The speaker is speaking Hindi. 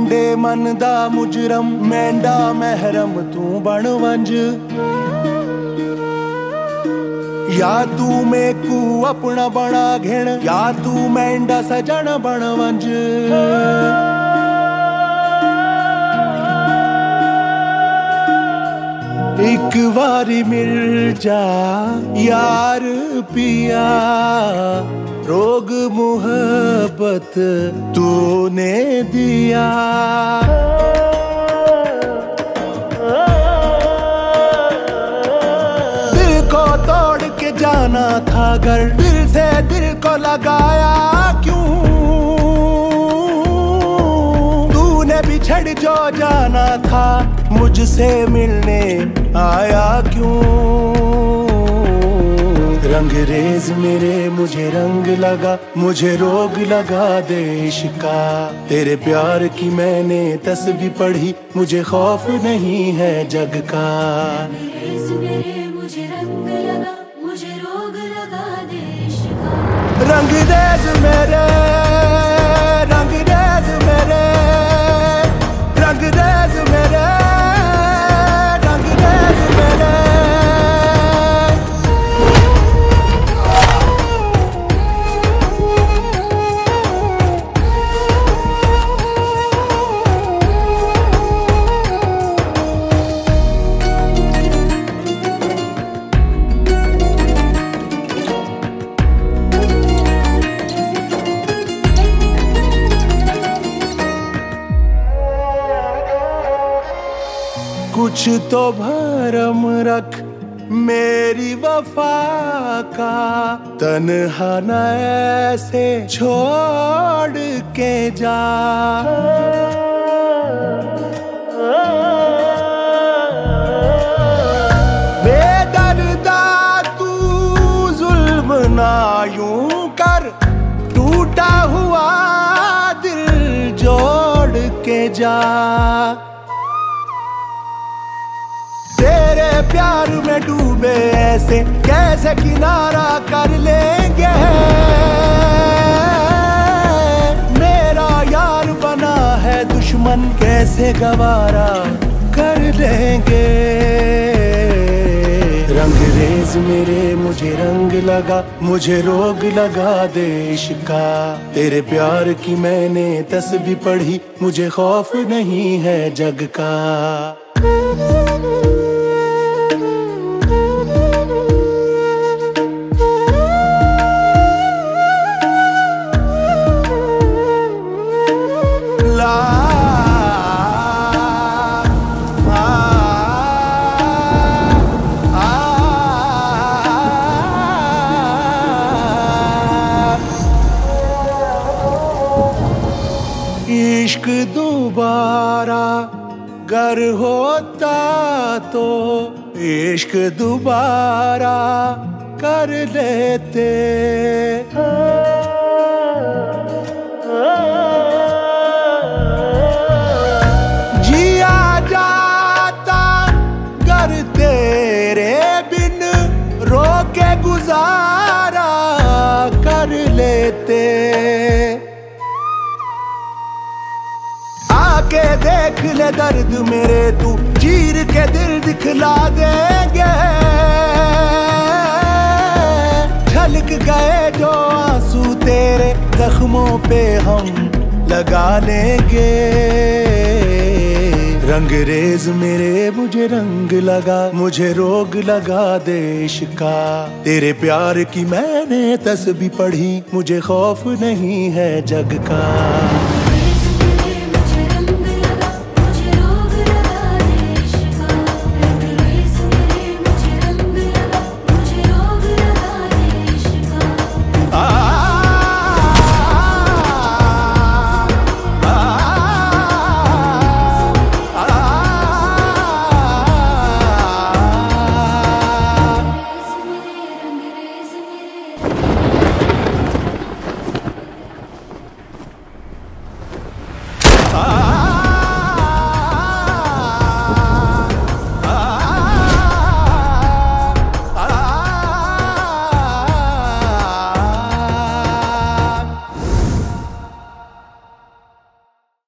भांडे मन दा मुजरम मैंडा महरम तू बन वंज या तू मेकू अपना बना घिण या तू मैंडा सजन बन वंज एक बारी मिल जा यार पिया रोग मोहब्बत तूने दिया दिल को तोड़ के जाना था घर दिल से दिल को लगाया क्यों तूने बिछड़ जो जाना था मुझसे मिलने आया क्यों रंगरेज मेरे मुझे रंग लगा मुझे रोग लगा देश का तेरे प्यार की मैंने तस्बीह पढ़ी मुझे खौफ नहीं है जग का रंगरेज मेरे मुझे रंग लगा मुझे रोग लगा देश का रंगरेज मेरे रंगरेज मेरे रंगरेज मेरे रंगरेज मेरे कुछ तो भरम रख मेरी वफा का तन्हा न ऐसे छोड़ के जा बेदर्दा तू जुल्म ना यूं कर टूटा हुआ दिल जोड़ के जा तेरे प्यार में डूबे ऐसे कैसे किनारा कर लेंगे मेरा यार बना है दुश्मन कैसे गवारा कर लेंगे रंगरेज मेरे मुझे रंग लगा मुझे रोग लगा देश का तेरे प्यार की मैंने तस्बीह पढ़ी मुझे खौफ नहीं है जग का इश्क दोबारा गर होता तो इश्क दोबारा कर लेते जिया जाता गर तेरे बिन रोके गुजारा कर लेते आके देख ले दर्द मेरे तू चीर के दिल दिखला देंगे छलक गए जो आंसू तेरे जख्मों पे हम लगा लेंगे रंगरेज मेरे मुझे रंग लगा मुझे रोग लगा देश का तेरे प्यार की मैंने तस्बीह पढ़ी मुझे खौफ नहीं है जग का